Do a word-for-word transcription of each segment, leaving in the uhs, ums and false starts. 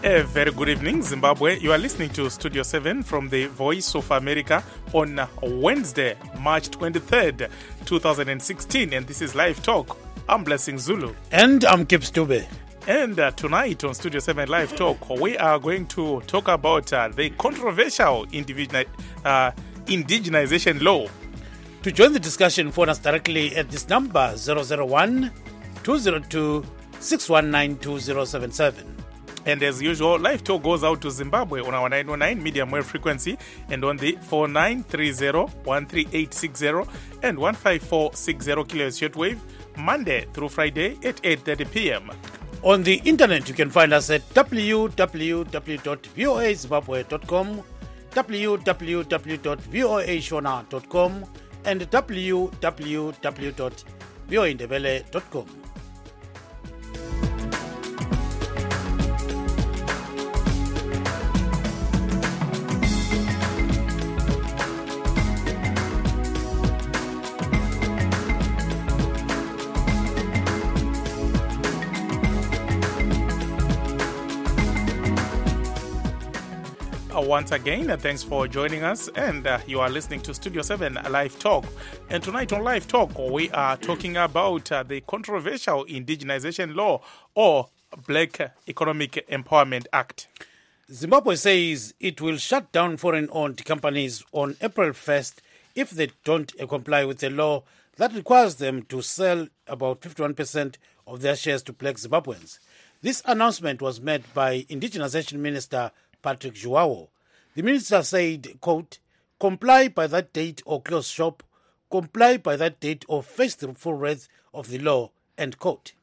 A very good evening, Zimbabwe. You are listening to Studio seven from the Voice of America on Wednesday, March twenty-third, twenty sixteen, and this is Live Talk. I'm Blessing Zulu. And I'm Kip Stube. And uh, tonight on Studio seven Live Talk, we are going to talk about uh, the controversial individu- uh, indigenization law. To join the discussion, phone us directly at this number, zero zero one, two zero two, six one nine, two zero seven seven. And as usual, Live Talk goes out to Zimbabwe on our nine oh nine medium wave frequency and on the four nine three zero, one three eight six zero and one five four six zero kilohertz shortwave, Monday through Friday at eight thirty p.m. On the internet, you can find us at w w w dot voa zimbabwe dot com, w w w dot voa shona dot com, and w w w dot voa ndebele dot com. Once again, uh, thanks for joining us, and uh, you are listening to Studio seven Live Talk. And tonight on Live Talk, we are talking about uh, the controversial indigenization law or Black Economic Empowerment Act. Zimbabwe says it will shut down foreign-owned companies on April first if they don't uh, comply with the law that requires them to sell about fifty-one percent of their shares to Black Zimbabweans. This announcement was made by Indigenization Minister Patrick Zhuwao. The minister said, quote, comply by that date or close shop, comply by that date or face the full wrath of the law, end quote.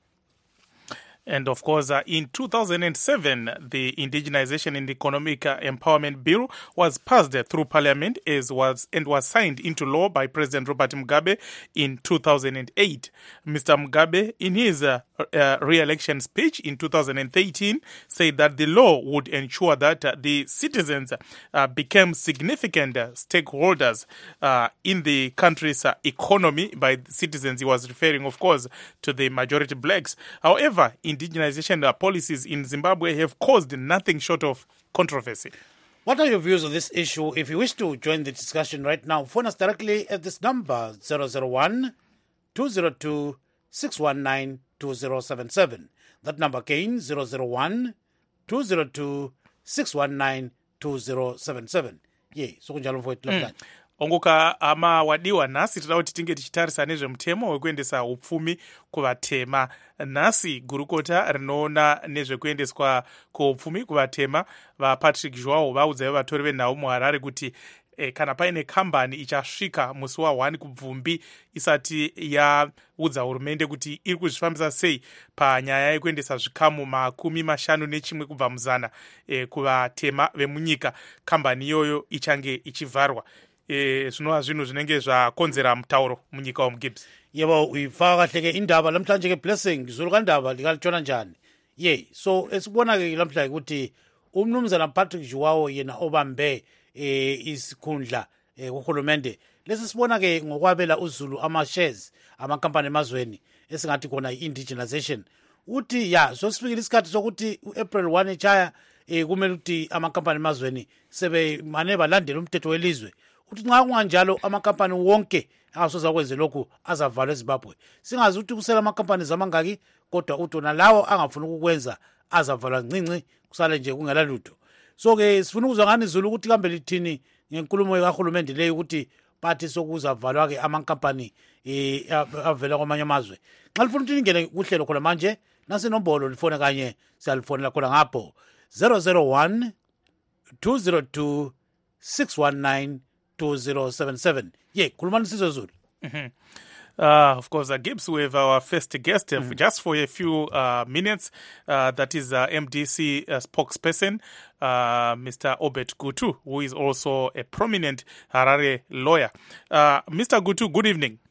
And of course, uh, in two thousand seven, the Indigenization and Economic uh, Empowerment Bill was passed uh, through Parliament as was and was signed into law by President Robert Mugabe in two thousand eight. Mister Mugabe, in his uh, uh, re-election speech in two thousand thirteen, said that the law would ensure that uh, the citizens uh, became significant uh, stakeholders uh, in the country's uh, economy. By citizens, he was referring, of course, to the majority blacks. However, indigenization policies in Zimbabwe have caused nothing short of controversy. What are your views on this issue? If you wish to join the discussion right now, phone us directly at this number, zero zero one, two zero two, six one nine, two zero seven seven. That number again, zero zero one, two zero two, six one nine, two zero seven seven. Yeah, so kunjalo mfowethu lamhlanje. ongoka ama wadiwa nasi tinoda kuti tinge tichitarisa nezvemutemo wekuendesa upfumi kuvatema. Nasi gurukota rinoona nezvekuendeswa kuupfumi kuvatema vaPatrick Zhuwao vaudza vatori venhau muHarare kuti E, kana paine kambani ichasvika musi wa one kubvumbi isati yaudza hurumende kuti iri kuzvifambisa sei panyaya yekuendesa zvikamu makumi mashanu nechimwe kubva muzana e, kuvatema vemunyika, kambani iyoyo ichange ichivharwa. E, zvinova zvinhu zvinenge zvakonzera mutauro munyika wamuGibbs. Yebo, uyifa kahle ke indaba lamhlanje ke Blessing zulu kandaba likalitshona njani. Ye, so esibona ke lamhlanje ukuthi umnumzana Patrick Zhuwao yena obambe eh isikhundla eh kuhulumende lesi sibona ke ngokwabela uZulu ama shares amakhampani emazweni esingathi khona indigenization uthi ya so sifikile isikhathi sokuthi uApril one echaya eh kumele ukuthi amakhampani emazweni sebe mane balandela umthetho welizwe uthi nxa kunganjalo amakhampani wonke angasoza kwenze lokhu azavalwa eZimbabwe. Singazi ukuthi kusela amakhampani zamangaki kodwa uthi nalawo angafuna ukukwenza azavalwa ncinci kusale nje kungela lutho. So ke sifuna ukuzwa ngani izulu ukuthi kambe lithini ngenkulumo kahulumende leyo ukuthi bathi sokuzavalwa ke amakhampani eh avela kwamanye amazwe. Xa lifuna ukuthi ingene kuhlelo khona manje nasi nombolo lifone kanye siyalifonela khona ngapho zero zero one, two zero two, six one nine, two zero seven seven. Ye khulumani sizwe Zulu. Mhm. Uh, of course, uh, Gibbs, we have our first guest uh, mm. just for a few uh, minutes. Uh, that is uh, M D C uh, spokesperson, uh, Mister Obert Gutu, who is also a prominent Harare lawyer. Uh, Mister Gutu, good evening.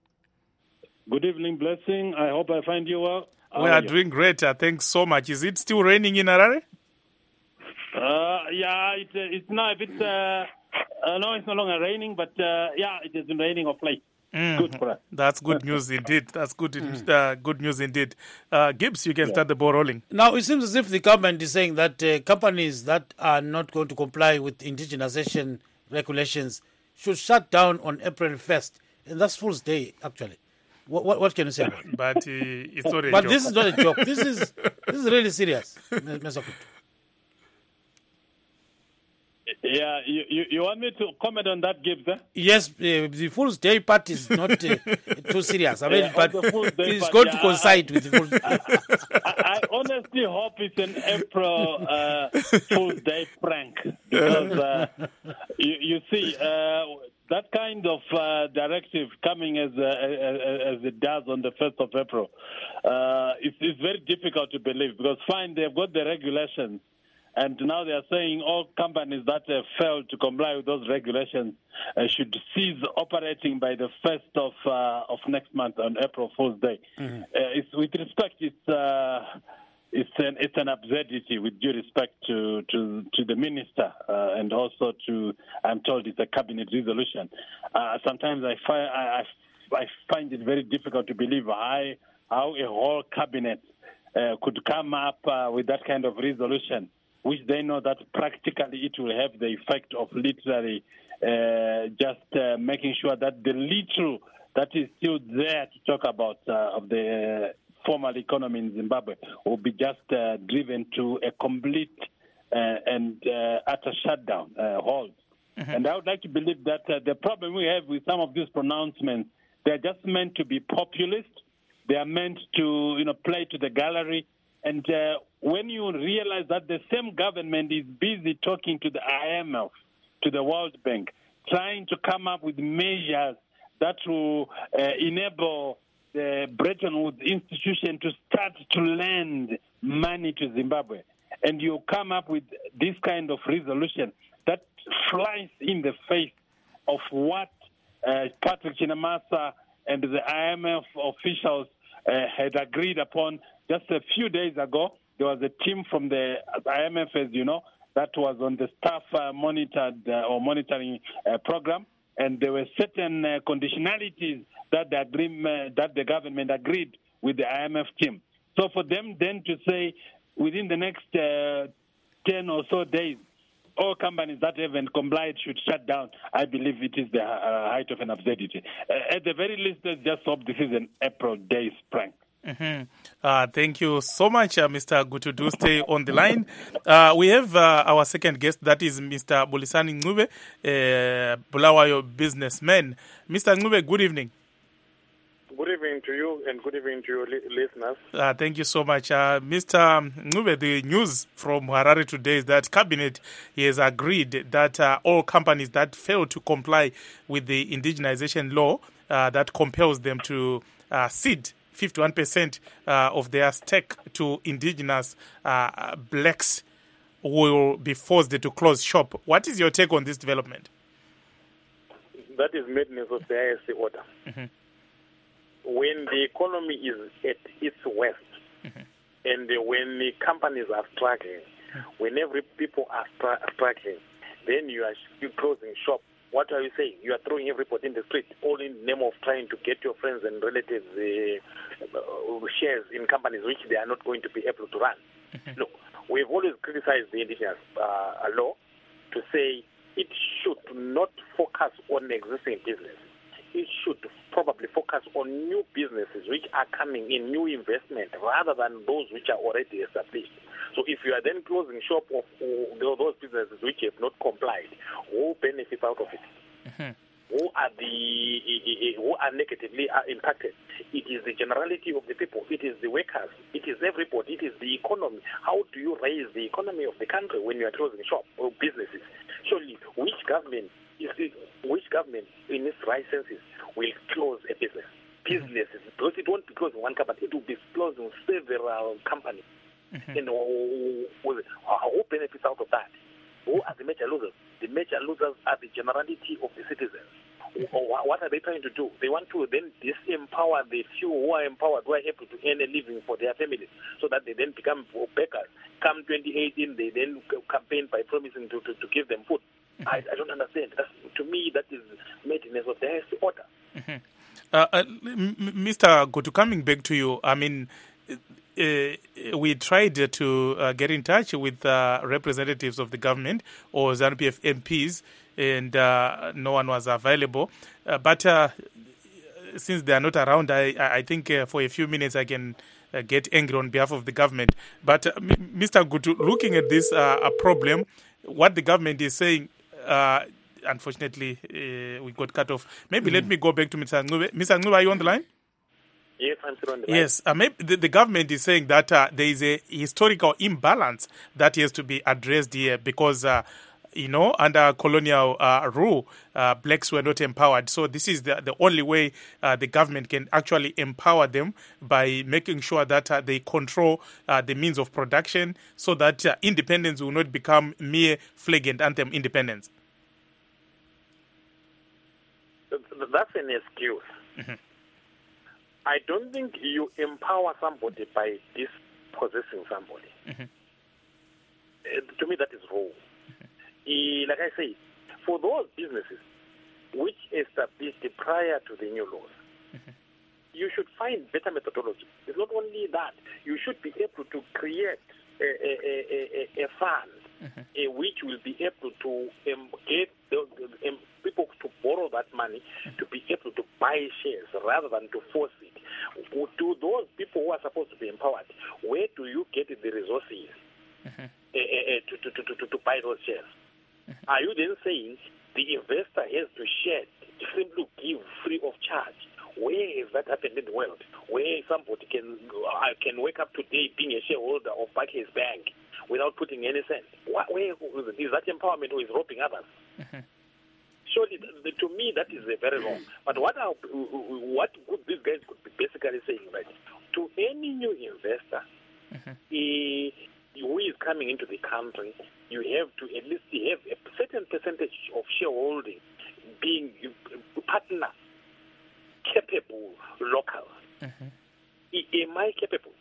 Good evening, Blessing. I hope I find you well. How we are, are doing great. Uh, thanks so much. Is it still raining in Harare? Uh, yeah, it, uh, it's now a bit... Uh, uh, no, it's no longer raining, but uh, yeah, it has been raining of late. Mm, Good for us. That's good news indeed. That's good, uh, good news indeed. Uh, Gibbs, you can Yeah. start the ball rolling. Now, it seems as if the government is saying that uh, companies that are not going to comply with indigenization regulations should shut down on April first. And that's Fool's Day, actually. What, what, what can you say about it? But uh, it's not a But joke. this is not a joke. This is this is really serious, Mister Kutu. Yeah, you, you, you want me to comment on that, Gibbs? Eh? Yes, uh, the Fool's Day part is not uh, too serious. I mean, Yeah, but on the Fool's Day it's part, going yeah, to I- coincide with the Fool's Day. I, I honestly hope it's an April uh, Fool's Day prank because uh, you, you see uh, that kind of uh, directive coming as uh, as as it does on the first of April. Uh, it's, it's very difficult to believe because fine, they've got the regulations. And now they are saying all companies that have failed to comply with those regulations uh, should cease operating by the first of uh, of next month on April Fool's Day. Mm-hmm. Uh, it's, with respect, it's uh, it's an it's an absurdity. With due respect to to, to the minister uh, and also to, I'm told it's a cabinet resolution. Uh, sometimes I find I, I find it very difficult to believe how how a whole cabinet uh, could come up uh, with that kind of resolution, which they know that practically it will have the effect of literally uh, just uh, making sure that the little that is still there to talk about uh, of the uh, formal economy in Zimbabwe will be just uh, driven to a complete uh, and uh, utter shutdown, uh, halt. Mm-hmm. And I would like to believe that uh, the problem we have with some of these pronouncements, they're just meant to be populist. They are meant to, you know, play to the gallery. And uh, when you realize that the same government is busy talking to the I M F, to the World Bank, trying to come up with measures that will uh, enable the Bretton Woods institution to start to lend money to Zimbabwe, and you come up with this kind of resolution that flies in the face of what uh, Patrick Chinamasa and the I M F officials uh, had agreed upon. Just a few days ago, there was a team from the I M F, as you know, that was on the staff uh, monitored uh, or monitoring uh, program, and there were certain uh, conditionalities that the agreement, that the government agreed with the I M F team. So for them then to say within the next uh, ten or so days, all companies that haven't complied should shut down, I believe it is the uh, height of an absurdity. Uh, at the very least, let's just hope this is an April Day's prank. Mm-hmm. Uh, thank you so much, uh, Mister Gutudu. Stay on the line. Uh, we have uh, our second guest, that is Mister Bulisani Ncube, uh, Bulawayo businessman. Mister Ncube, good evening. Good evening to you and good evening to your li- listeners. Uh, thank you so much. Uh, Mister Ncube, the news from Harare today is that Cabinet has agreed that uh, all companies that fail to comply with the indigenization law uh, that compels them to uh, cede fifty-one percent uh, of their stake to indigenous uh, blacks will be forced to close shop. What is your take on this development? That is madness of the I S C order. Mm-hmm. When the economy is at its worst, mm-hmm. and when the companies are struggling, mm-hmm. when every people are str- struggling, then you are closing shop. What are you saying? You are throwing everybody in the street, all in the name of trying to get your friends and relatives uh, uh, shares in companies which they are not going to be able to run. Mm-hmm. Look, we've always criticized the indigenous uh, law to say it should not focus on existing business. It should probably focus on new businesses which are coming in, new investment, rather than those which are already established. So if you are then closing shop of uh, those businesses which have not complied, who benefits out of it? Mm-hmm. Who are the who are negatively impacted? It is the generality of the people. It is the workers. It is everybody. It is the economy. How do you raise the economy of the country when you are closing shop or businesses? Surely, which government is it, which government in its right senses will close a business? Businesses, because it won't be closing one company. It will be closing several companies. Mm-hmm. And who, who, who benefits out of that? Who are the major losers? The major losers are the generality of the citizens. What are they trying to do? They want to then disempower the few who are empowered, who are able to earn a living for their families, so that they then become beggars. Come twenty eighteen, they then campaign by promising to, to, to give them food. Mm-hmm. I, I don't understand. That's, to me, that is madness of the highest order. Mm-hmm. Uh, uh, Mister Gutu, coming back to you, I mean, uh, we tried to uh, get in touch with uh, representatives of the government or ZANU-P F M Ps, and uh, no one was available. Uh, but uh, since they are not around, I, I think uh, for a few minutes I can uh, get angry on behalf of the government. But uh, Mister Gutu, looking at this uh, a problem, what the government is saying, uh, unfortunately, uh, we got cut off. Maybe mm. let me go back to Mister Ncube. Mister Ncube, are you on the line? Yes, I'm still on the line. Yes, uh, maybe the, the government is saying that uh, there is a historical imbalance that has to be addressed here because, uh, you know, under colonial uh, rule, uh, blacks were not empowered. So this is the, the only way uh, the government can actually empower them by making sure that uh, they control uh, the means of production so that uh, independence will not become mere flag and anthem independence. That's an excuse. Mm-hmm. I don't think you empower somebody by dispossessing somebody. Mm-hmm. Uh, to me, that is wrong. Mm-hmm. Uh, like I say, for those businesses which established prior to the new laws, mm-hmm. you should find better methodology. It's not only that. You should be able to create a, a, a, a, a fund mm-hmm. uh, which will be able to um, get the, the, um, people to borrow that money mm-hmm. to be able to buy shares rather than to force it. To those people who are supposed to be empowered, where do you get the resources mm-hmm. uh, uh, to, to, to, to, to buy those shares? Mm-hmm. Are you then saying the investor has to share, to simply give free of charge? Where has that happened in the world? Where somebody can uh, can wake up today being a shareholder of Barclays Bank without putting any cent? Where, where is that empowerment or is robbing others? Mm-hmm. Surely, to me, that is very wrong. But what are, what could these guys could be basically saying, right? To any new investor mm-hmm. he, who is coming into the country, you have to at least have a certain percentage of shareholding being partner capable local. Mm-hmm. Am I capable?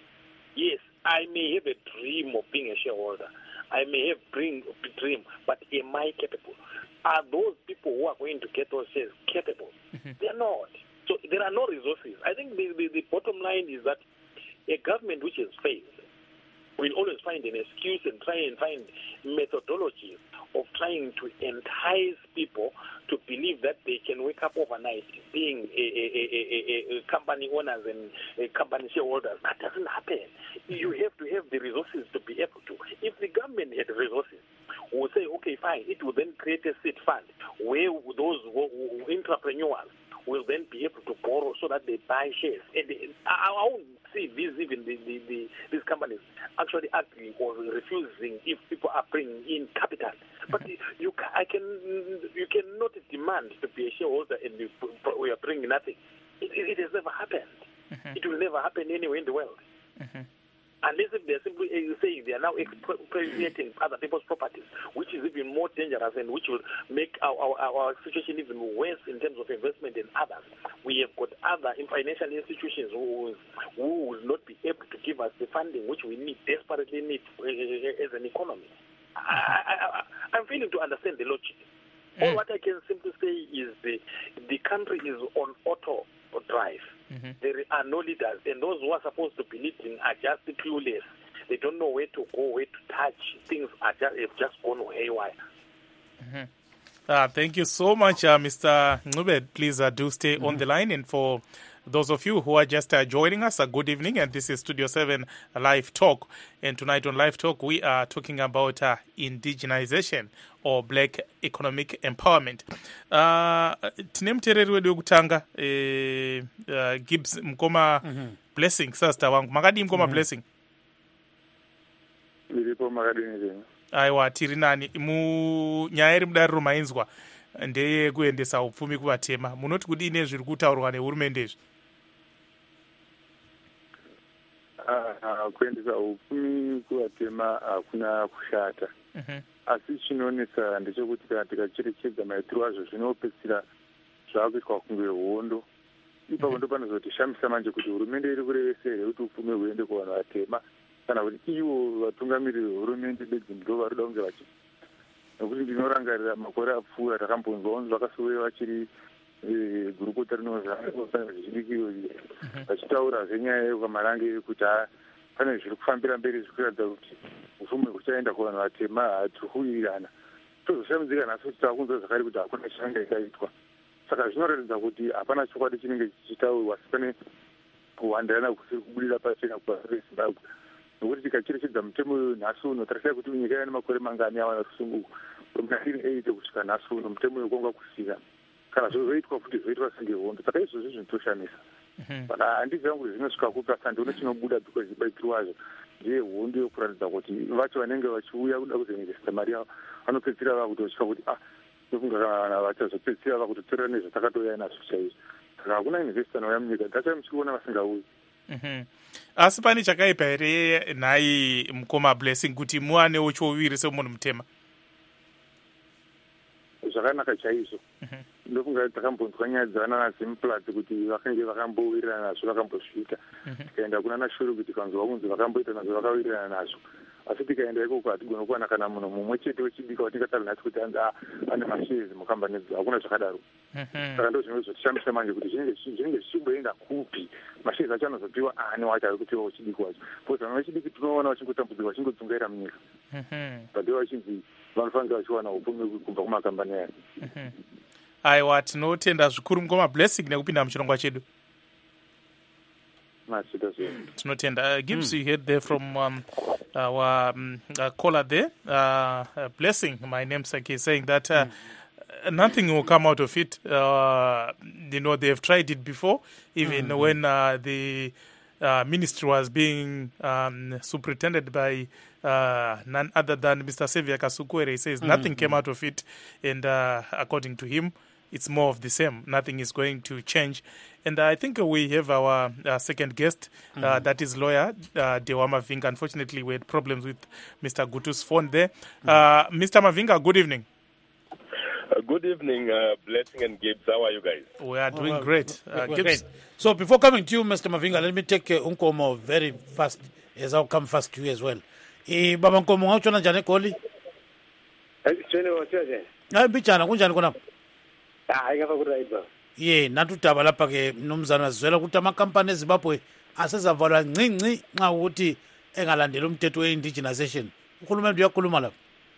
Yes, I may have a dream of being a shareholder. I may have dream, dream, but am I capable? Are those people who are going to get those shares capable? Mm-hmm. They are not. So there are no resources. I think the, the, the bottom line is that a government which has failed will always find an excuse and try and find methodologies of trying to entice people to believe that they can wake up overnight being a, a, a, a, a company owners and a company shareholders. That doesn't happen. You have to have the resources to be able to. If the government had resources, we would say, okay, fine, it will then create a seed fund where those entrepreneurs will then be able to borrow so that they buy shares. And they, I, I won't see these even the, the, the, these companies actually arguing or refusing if people are bringing in capital. But you, I can, you cannot demand to be a shareholder and you, we are bringing nothing. It, it, it has never happened. Mm-hmm. It will never happen anywhere in the world. Mm-hmm. Unless if they're simply saying they are now expropriating other people's properties, which is even more dangerous and which will make our, our, our situation even worse in terms of investment than others. We have got other financial institutions who, who will not be able to give us the funding which we need, desperately need as an economy. I, I, I'm failing to understand the logic. Mm. All what I can simply say is the, the country is on auto drive. Mm-hmm. There are no leaders, and those who are supposed to be leading are just clueless. They don't know where to go, where to touch. Things are just, have just gone haywire. Mm-hmm. Uh, thank you so much, uh, Mister Ncube. Please uh, do stay mm-hmm. on the line. And for those of you who are just uh, joining us, a uh, good evening. And this is Studio seven Live Talk. And tonight on Live Talk, we are talking about uh, indigenization or black economic empowerment. Uh, tine mutereri wedu wekutanga eh, uh, Gibbs Mkoma mm-hmm. Blessing, sister wangu. Makadi Mkoma mm-hmm. Blessing. Nilipo makadi nini. Aiwa, tiri nani. Mu nyaeri mudariro mainzwa. Ndeye kuendesa upfumi kuvatema. Munoti kudini zviri kutaurwa nehurumende izvi? Ah, kuendesa upfumi kuvatema hakuna kushata. Mhm. Asi chinonetsa ndechekuti kana tikacherechedza maitiro azvo zvinopedzisira zvaakuitwa kunge hondo. Ipapo ndo panozotishamisa manje kuti hurumende iri kurevesa here kuti upfumi huende kuvanhu vatema kana kuti ivo vatungamiriri vehurumende bedzi ndo vari kuda kunge vachi. Nokuti ndinorangarira makore apfuura takambonzwawo zvakasove vachiri gurukota rinozaa zvichidikiro vachitaura zvenyaya yekamarange yekuti pane zviri kufambira mberi zviri kuratidza kuti ufumi huchaenda kuvanhu vatema tiri kuwirirana tozoshambidzika nhasi kuti taakunzwa zvakare kuti hakuna chiranga ikaitwa saka zvinoratidza kuti hapana chokwadi chinenge chichitaurwa asi pane kuwandirana kusiri kubudira pachena kubasa rezimbabwe nokuti tikacherechedza mutemo uyu nhasi uno tarisai kuti nyika ine makore mangani awana rusunguko from nineteen eighty kusvika nhasi uno mutemo uyu kwanga kusika kana zvozoitwa futi zvoitwa senge hondo saka izvozvi zvinotoshamisa saka handiti zangu zvinosvika kupa ndione chinobuda because mubaikiri wazvo ndiye hondo yokuratidza kuti vacho vanenge vachiuya kuda kuzoinvesta mari yavo vanopedzisira vakutosvika kuti ah nofunga kana vachazopedzisira vakutotorera nezvatakatoya nazvo chaizvo saka hakuna investa nauya munyika tachai muchiona vasingauyi. Asi pane chakaipa here nhai mukoma Blessing kuti muwanewo chouviri semunhu mutema? Zvakanaka chaizvo. Ndofunga takambonzwa nyaya dzananazimplats kuti vakange vakambowirirana nazvo vakambosvika tikaenda kuna nashuru kuti kanzwa kunzi vakamboita nazvo vakawirirana nazvo asi tikaenda ikoko hatigona kuwana kana munhu mumwe chete wechidika watingatari nhasi kuti anzi ane mashezi mukambani dzo hakuna zvakadaro. Saka ndo zvinenge zvotishambisa manje kuti zvinenge zvichimboenda kupi mashezi acho anozopiwa ani wacho ari kupiwa wechidiki wacho because vamwe vechidiki tinoona vachingotambudzika vachingodzungaira munyika but vachinzi vanofanira vachiwana upfumi kubva kumakambani aya. Aiwa, tinotenda zvikuru mukoma Blessing nekupinda muchirongwa chedu. Tinotenda. Uh, Gibbs, mm. you heard there from um, our um, uh, caller there, uh, uh, Blessing, my namesake, is saying that uh, mm. nothing will come out of it. Uh, you know, they've tried it before, even mm-hmm. when uh, the uh, ministry was being um, superintended by uh, none other than Mister Xavier Kasukuwere. He says mm-hmm. nothing came out of it, and uh, according to him, it's more of the same. Nothing is going to change. And I think we have our uh, second guest, uh, mm-hmm. that is lawyer uh, Dewa Mavinga. Unfortunately, we had problems with Mister Gutu's phone there. Mm-hmm. Uh, Mister Mavinga, good evening. Uh, good evening, uh, Blessing and Gibbs. How are you guys? We are doing oh, great. Uh, Gibbs. Great. So before coming to you, Mister Mavinga, let me take uh, Unkomo very fast, as I'll come fast to you as well. E, Baba Nkomo, how chona jane koli? Hayi bichana kunjani kona? Hayi ngapha kurayibha. Ye, natudaba lapha ke mnumzana sizwela ukuthi amakampani eZimbabwe asezavalwa ncinci nxa ukuthi engalandela umthetho we-indigenization. Uhulumende uyakhuluma lapha.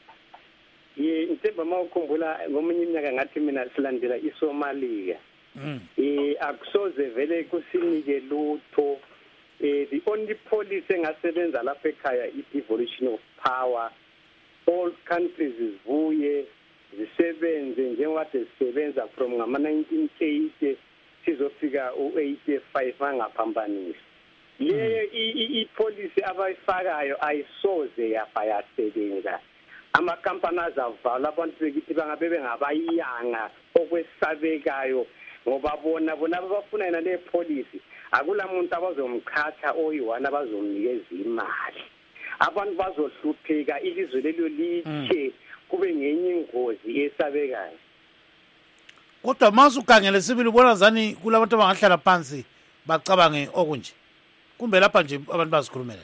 Ye, ngithemba mawukhumbula ngomunye iminyaka ngathi mina silandela iSomalia. Mm. Eh akusoze vele kusinike lutho. Eh the only policy engasebenza lapha ekhaya is devolution of power. All countries zivuye zisebenze njengoba zisebenza from ngama nineteen eighty sizofika u-eighty-five angaphambanisi. Leyo i-policy abayifakayo ayisoze yafa yasebenza. Amakampani azavalwa abantu bekithi bangabe bengabayanga okwesabekayo ngoba bona bona abafuna yena le policy akula muntu abazomkhatha oyiwana abazomnikeza imali. Abantu bazohlupheka ilizwe lelo lithe kube ngenye ingozi esabekayo. Kodwa mase ukhangele sibili ubona zani kulabantu abangahlala phansi bacabange okunje. Kumbe lapha nje abantu bazikhulumela.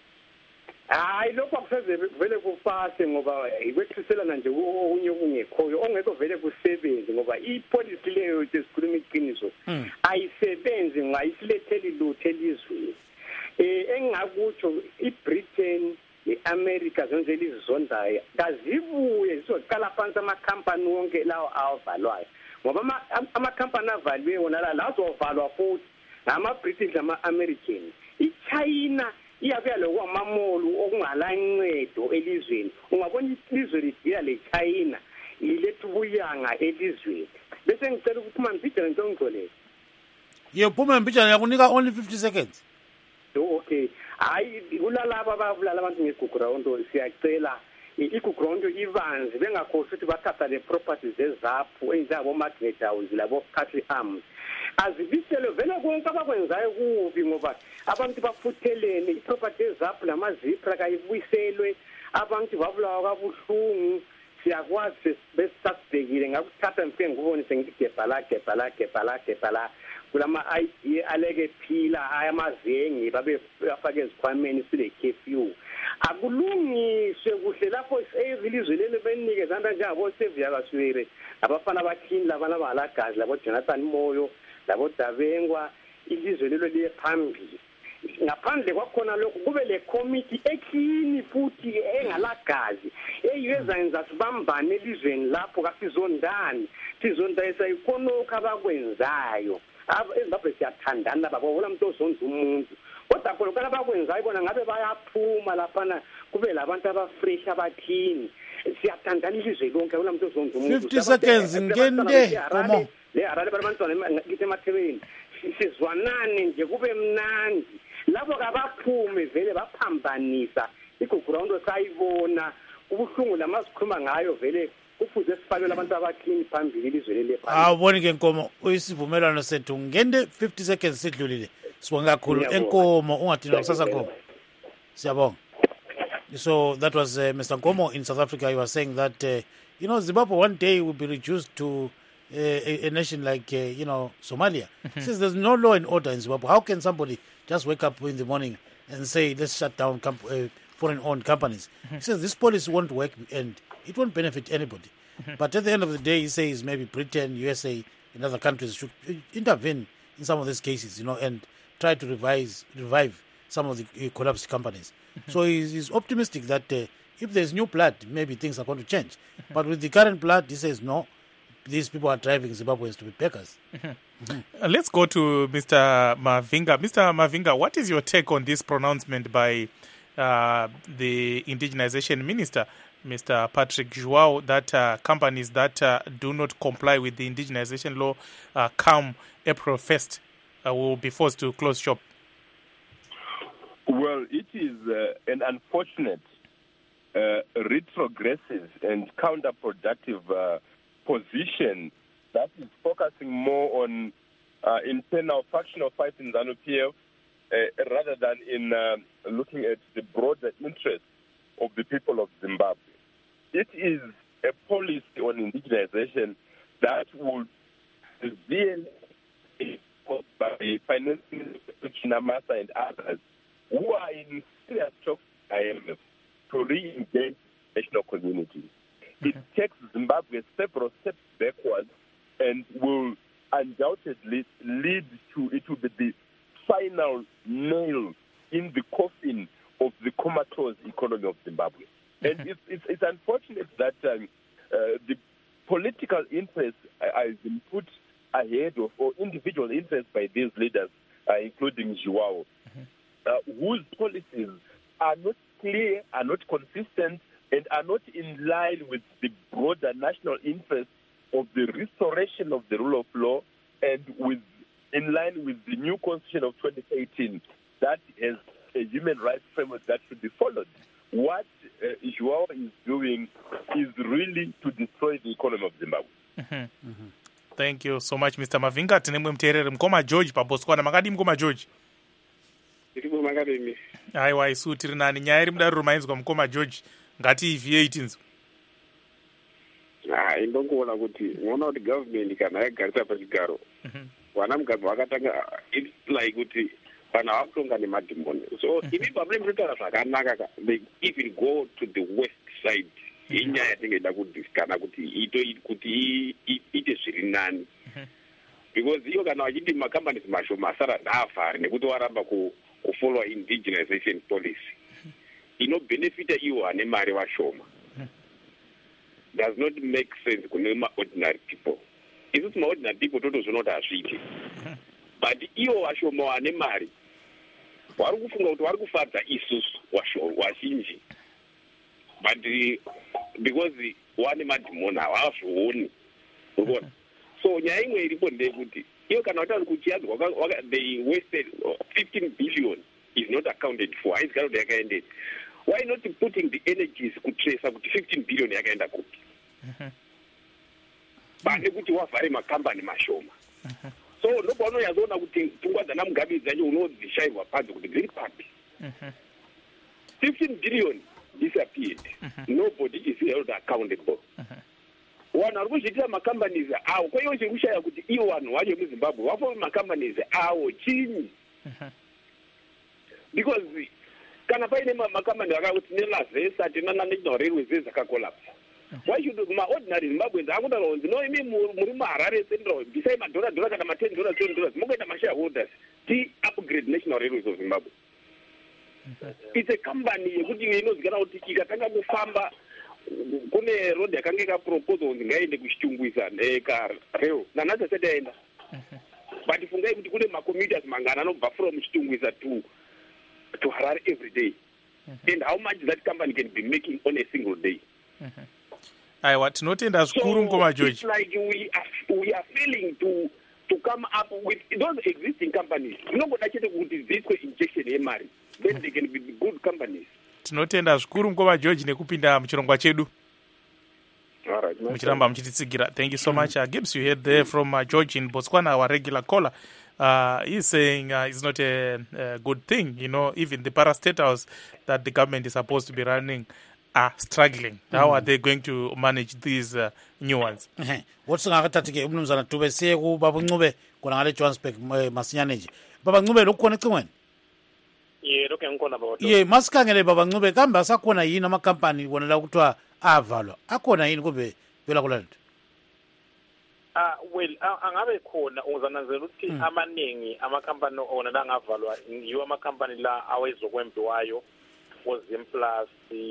Hayi lokho akuseze vele kufase ngoba ikwethiselana nje okunye okungekhoyo ongekho vele kusebenze ngoba ipolicy leyo esikhuluma iqiniso ayisebenzi ngayisiletheli lutho elizweni. Eh engakutsho iBritain iAmerica zonke lizondayo kazibuye zizoqala phansi amakhampani wonke lawo avalwayo ngoba amakhampani avaliwe wona la lazovalwa futhi ngamaBritish nama-American. iChina iyabuya lokwamamolu okungalancedo elizweni. Ungabona ilizwe lidila leChina liletha ubuyanga elizweni bese ngicela ukuphuma mbijana into ngicole. Ye phuma mbijana yakunika only fifty seconds. Okay, hayi kulalaba abavulala abantu ngeGugurawundo siyacela iGugurawundo ibanzi bengakhosi ukuthi bathatha le properties ezaphu enjabo Magnet House labo Cattle Arms azibisele vele konke abakwenzayo kubi ngoba abantu bafuthelene iproperty ezaphu lamazipra kayibuyiselwe abantu babulawa kabuhlungu siyakwazi besasibhekile ngakuthatha mfike ngubonise ngithi gebhala gebhala gebhala gebhala kulama I D aleke phila ayamazengi babe bafake ezikhwameni sile curfew akulungiswe kuhle lapho ilizwe leli benikezana njengabo Sevia Kaswire abafana bathini labana balagazi labo Jonathan Moyo labo Dabengwa ilizwe lelo liye phambili ngaphandle kwakhona lokho kube le committee ekhini futhi engalagazi eyizenza sibambane elizweni lapho kasizondani sizondayisa ikonokha abakwenzayo ezimbabwe siyathandana babona umuntu ozonza umuntu kodwa khona kana bakwenzayo bona ngabe bayaphuma laphana kube labantu abafresh abathini siyathandana ilizwe lonke bona umuntu ozonza umuntu fifty seconds ngende komo le arale babantwana ngithe emathebeni sizwanane nje kube mnandi labo kabaphume vele baphambanisa igugrawundo sayibona ubuhlungu lamasikhuluma ngayo vele kufuze sifakele abantu abakhini phambili ilizwe leli phambili awuboni ke Nkomo uyisivumelano sethu ngende fifty seconds sidlulile sibonga kakhulu enkomo ungadinwa kusasa Nkomo siyabonga. So that was uh, Mister Nkomo in South Africa. He was saying that uh, you know Zimbabwe one day will be reduced to uh, a, a nation like uh, you know Somalia. Mm-hmm. Since there's no law and order in Zimbabwe, how can somebody just wake up in the morning and say let's shut down comp- uh, foreign-owned companies? Mm-hmm. He says this policy won't work and it won't benefit anybody. Mm-hmm. But at the end of the day, he says maybe Britain, U S A, and other countries should intervene in some of these cases, you know, and try to revise, revive some of the uh, collapsed companies. Mm-hmm. So he's, he's optimistic that uh, if there's new blood, maybe things are going to change. Mm-hmm. But with the current blood, he says no, these people are driving Zimbabweans to be beggars. Mm-hmm. Mm-hmm. Uh, let's go to Mister Mavinga. Mister Mavinga, what is your take on this pronouncement by uh, the indigenization minister, Mister Patrick Joao, that uh, companies that uh, do not comply with the indigenization law uh, come April first uh, will be forced to close shop? Well, it is uh, an unfortunate, uh, retrogressive and counterproductive uh, position that is focusing more on uh, internal factional fight in ZANU-P F uh, rather than in uh, looking at the broader interests of the people of Zimbabwe. It is a policy on indigenization that would severely be caused by financing Namasa and others who are in serious talks with I M F to re-engage the national community. Mm-hmm. It takes Zimbabwe several steps backwards and will undoubtedly lead to, it will be the final nail in the coffin of the comatose economy of Zimbabwe. Mm-hmm. And it's, it's, it's unfortunate that um, uh, the political interests have been put ahead of, or individual interests by these leaders, uh, including Joao, mm-hmm. uh, whose policies are not clear, are not consistent, and are not in line with the broader national interest of the restoration of the rule of law and with in line with the new constitution of twenty eighteen that has a human rights framework that should be followed. What uh, Joao is doing is really to destroy the economy of Zimbabwe. Mm-hmm. Mm-hmm. Thank you so much, Mister Mavinga. Tinemwe mterere Mkoma George paBotswana. Makadi Mkoma George. Ndiko makadimi. Aiwa isu tiri nani nyaya iri mudariro mainzwa Mkoma George ngati V eighteen. Ah, indongoona kuti unoona kuti government kana yagarisa pachigaro. Mhm. Vana mugabo vakatanga it's like kuti vana vakutonga nemadhimoni. So ivi problem rinotaura zvakanaka ka they even go to the west side. Inyaya yatingeda kudiskana kuti ito kuti ite zviri nani. Because iyo kana vachiti macompanies mashoma asara ndavhari nekuti waramba kufollow indigenization policy. Inobenefita iwo ane mari vashoma. Does not make sense kune ordinary people. Isi sima ordinary people totozvinoti hazviiti. But iwo vashoma vane mari vari kufunga kuti vari kufadza isusu vazhinji. But because wane madhimoni havazvioni. So nyaya imwe iripo ndeyekuti iyo kana utauri kuti yanzi they wasted fifteen billion is not accounted for. Haisi kana kuti yakaendei. Why not putting the energies kutrace kuti fifteen billion yakaenda kupi? Pane kuti wavhare makambani mashoma. So ndopaano yazoona kuti pfungwa dzana Mugabe dzacho unodzishayirwa panze kuti dziri papi. fifteen billion disappeared. Nobody is held accountable. Vanhu vari kuzviitira macompanies awo kwaiwo chiri kushaya kuti iwo vanhu vacho muZimbabwe vafora macompanies awo chini. Because kana paine makamani akakuti nenazesa tinana national railways ezakakolapsa. Why should my ordinary Zimbabweans akuda lonzi no imi muri muHarare Central bisai madollar dollar kana ma ten dollars twenty dollars mungaita mashareholders ti upgrade National Railways of Zimbabwe. It's a company yekuti inozikana kuti ikatanga kufamba kune road yakanga yakapropose kuti ngaende kuchitungwisa neka-rail nanhasi asati aenda. But fungai kuti kune macommuters mangana anobva from chitungwisa to to Harare every day. And how much that company can be making on a single day. Aiwa, tinotenda zvikuru ngoma George. It's like we are, we are failing to to come up with those existing companies. Nobody chete kuti this injection yemari. Then they can be good companies. Tinotenda zvikuru ngoma George nekupinda muchirongwa chedu. All right. Muchiramba muchititsigira. Thank you so mm. much. Uh, Gibbs, you heard there from uh, George in Botswana, our regular caller. Uh, he's saying uh, it's not a, a good thing, you know, even the parastatals that the government is supposed to be running are struggling. Mm. How are they going to manage these uh, new ones? What's going to happen? Umnumzana tube seku Baba Ncube kuna ngale Johannesburg masinyaneje. Baba Ncube lokukona ecingweni? Ye lokho ngikona baba. Ye masikangele Baba Ncube kambe asakhona yini ama company wonela kuthiwa avalwa. Akhona yini kube vela kulanto? Ah well angabe khona uzananzela ukuthi amaningi ama company ona la ngavalwa yiwo ama company la awezokwembiwayo oZimplus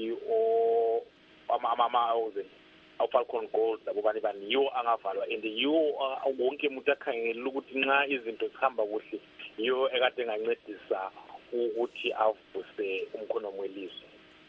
o ama ama oze awuFalcon Gold labobani bani yiwo angavalwa and yiwo wonke umuntu akhangela ukuthi nxa izinto zihamba kuhle yiwo ekade ngancedisa ukuthi avuse umkhono welizwe.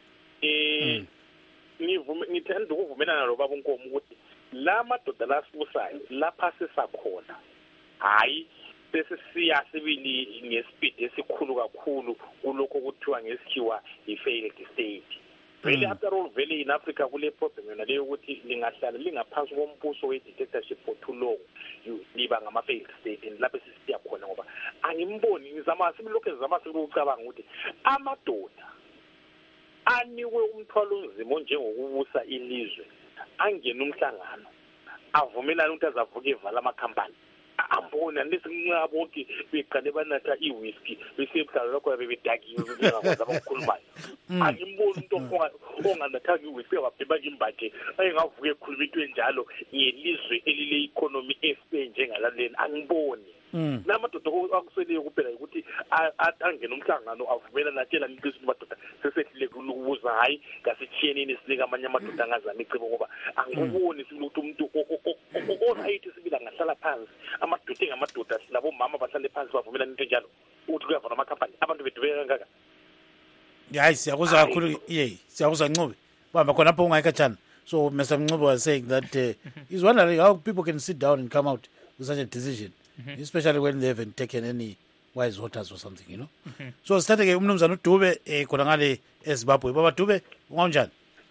Eh ngivume ngithanda ukuvumelana lo baba uNkomo ukuthi la madoda lasibusayo lapha sisakhona hayi bese siya sibili ngespeed esikhulu kakhulu kuloko kuthiwa ngesikhiwa i-failed state. Vele after all vele in Africa kule problem yona leyo ukuthi lingahlala lingaphansi kombuso we-dictatorship for too long liba ngama-failed state and lapho sisiya khona ngoba angimboni ngizama sibilokhu ezama sikucabanga ukuthi amadoda aniwe umthwalo nzima njengokubusa ilizwe angena umhlangano avumelana ukuthi azavuka evala amakhampani ambona lesinqabo bonke beqale banatha iwhisky besebhlala lokho bebedakiwe bengakwazi ukukhuluma. Angimboni into onganatha iwhisky wabheba imbhathe ayengavuka ekhuluma into enjalo ngelizwe elile economy espe njengalaleni angiboni. Namadoda akuseleyo kuphela ukuthi angena umhlangano avumelana natshela liqiniso madoda sesehlile ukubuza hayi ngasithiyeni sinika amanye amadoda angazama icebo ngoba angiboni ukuthi umuntu orayithi sibila ngahlala phansi amadoda ngamadoda labo mama bahlale phansi bavumelana into enjalo ukuthi kuyavala amakhampani abantu bethu bekangaka. Hayi siyakuzwa kakhulu yey siyakuzwa Ncube bamba khona apho ungayikatshana. So Mister Ncube was saying that uh, he's wondering how people can sit down and come out with such a decision. Mm-hmm. Especially when they haven't taken any wise waters or something, you know. Mm-hmm. So starting ke umnumzana uDube eh khona ngale eZimbabwe. Baba Dube unganjani?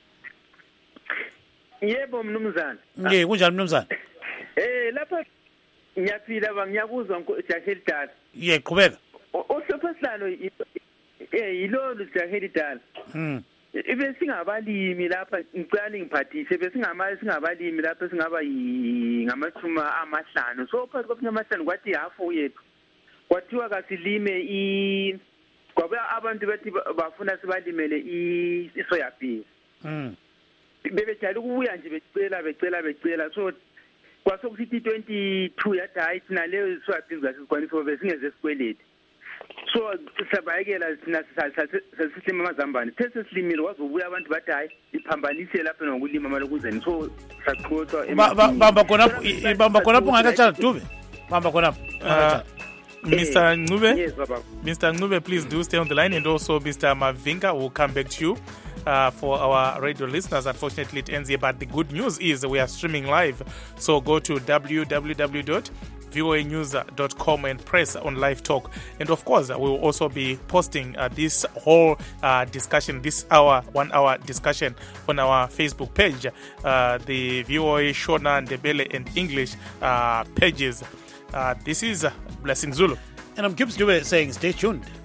Yebo mnumzana. Nge kunjani mnumzana? Eh lapha ngiyaphila bangiyakuzwa Jahelidala. Ye qhubeka. Osophasilano eh yilo Jahelidala. Mhm. Ibe singabalimi lapha ngicela ngiphathise bese singama singabalimi lapha singaba ngamachuma amahlanu so phakathi kwaphina amahlanu kwathi half yethu kwathiwa kasilime i kwabe abantu bathi bafuna sibalimele i soya beans. Mhm. Bebejala ukubuya nje becela becela becela so kwasokuthi twenty-two yathi hayi sina leyo soya beans ngasikwanisa bese singeze sikweleti. So sabayekela sina sasisilima amazambane phese silimile wazobuya abantu bathi hayi iphambanise lapha nokulima malokuzeni so saqhotshwa bamba khona bamba khona ungakatshana Dube bamba khona Mister Ncube. Yes, Baba. Mister Ncube, please do stay on the line, and also Mister Mavinga will come back to you. Uh, for our radio listeners, unfortunately it ends here, but the good news is we are streaming live, so go to w w w dot v o a news dot com and press on live talk, and of course we will also be posting uh, this whole uh, discussion, this hour one hour discussion on our Facebook page, uh, the V O A Shona, Ndebele and English uh, pages. Uh, this is uh, Blessing Zulu, and I'm Gibbs Dube saying stay tuned.